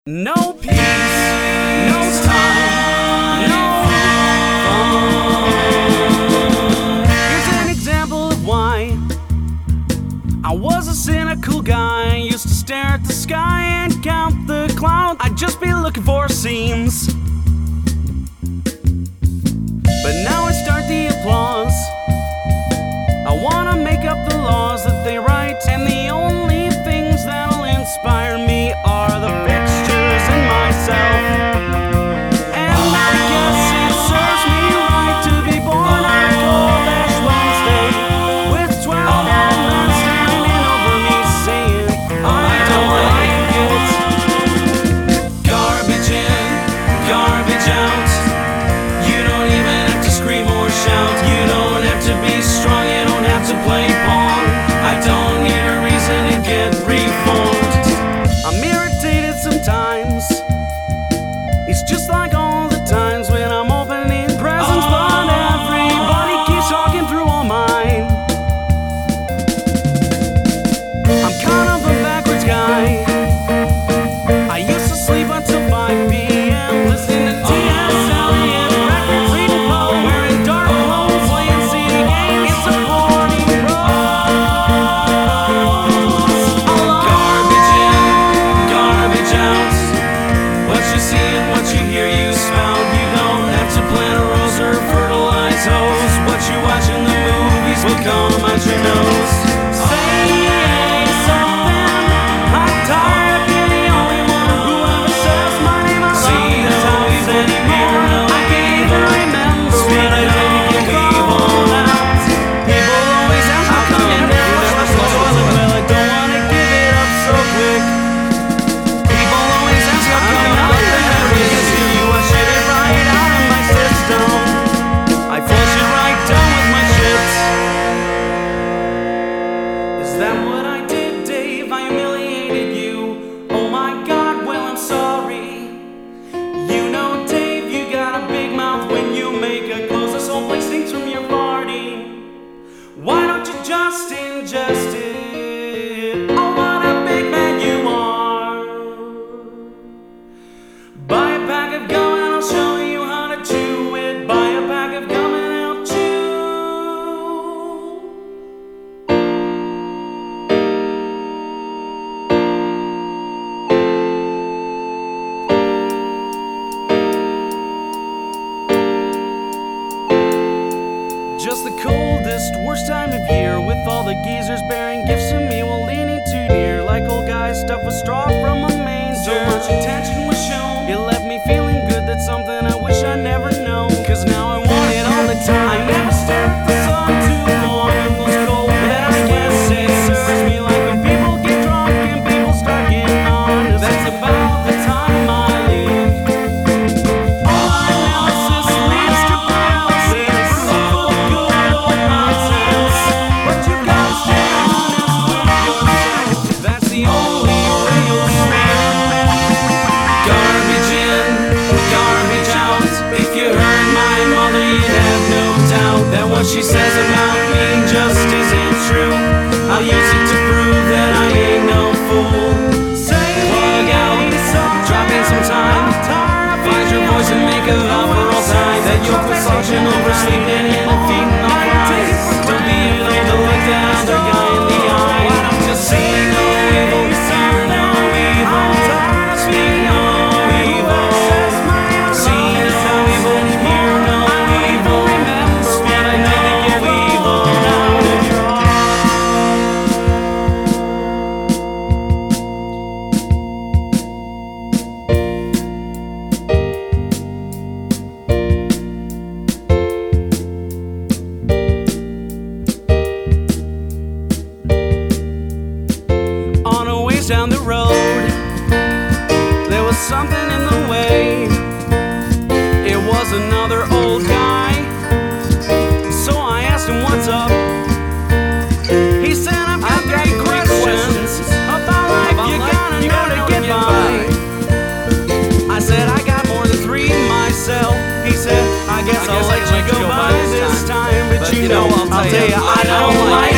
No peace, no time, no fun. Here's an example of why I was a cynical guy. Used to stare at the sky and count the clouds. I'd just be looking for seams, but now I start the applause. I wanna make up the laws that they write, and the only things that'll inspire me are the fixtures and myself. And I guess it serves me right to be born on a cold Ash Wednesday, with 12 old men standing over me saying I don't like it. Garbage in, garbage out. You don't even have to scream or shout. You don't have to be strong, you don't have to play pong. I don't need a reason to get reformed. I'm irritated sometimes. It's just like all the times when I'm opening presents, but everybody keeps talking through all mine. I'm kind of a backwards guy. I used to sleep until 5 p.m. listening to T.S. Eliot records, reading Poe, wearing dark clothes, playing CD games, and supporting pros. Garbage in, garbage out. What you see and what you hear you spout. You don't have to plant a rose or fertilize hose. What you watch in the movies will come out your nose. Say something. I'm tired of being the only one who ever says my name out loud. See no evil anymore. I can't even remember what I did to get evil out. People always ask how come you never flush the toilet. Well, I don't wanna give it up so quick. People always ask how come nothing ever gets to you. I shit it right out of my system. I flush it right down with my shit. Is that what I did, Dave? I humiliated you. Oh my God, well I'm sorry. You know, Dave, you got a big mouth when you make a close. This whole place stinks from your farting. Why don't you just ingest it? Oh, what a big man you are. Buy a pack of gum and I'll show you how to chew it. Buy a pack of gum and I'll chew. Just the coldest, worst time of year, with all the geezers bearing gifts to me while leaning too near, like old guys stuffed with straw from a manger. So much attention was shown, it left me feeling good. That's something I wish I never known, 'cause now I want it all the time. I never stare at the sun too long, it was cold, but I guess it serves me like when people get drunk and people start getting honest. That's about the time I leave. All I know is this leads to paralysis. Oh, good old nonsense. But you gotta stay honest with yourself. That's the only way you'll swim. Garbage in, garbage out. If you heard my mother, you'd have no doubt that what she says about me just isn't true. I'll use it to prove that I ain't no fool. Plug out, drop in some time. Find your voice and make a love for all time. That you'll put suction over sleeping in and feeding on fries. Don't be afraid to look that other guy in the eye. Just say no evil, hear no evil. Speak no evil. See no evil, hear no evil. Speak no evil. On a ways down the road, there was something in the way. It was another old guy, so I asked him what's up. He said, I've got three questions about life you gotta know to get by. I said, I got more than three myself. He said, I guess I'll let you go by this time, but you know, I'll tell you, I don't like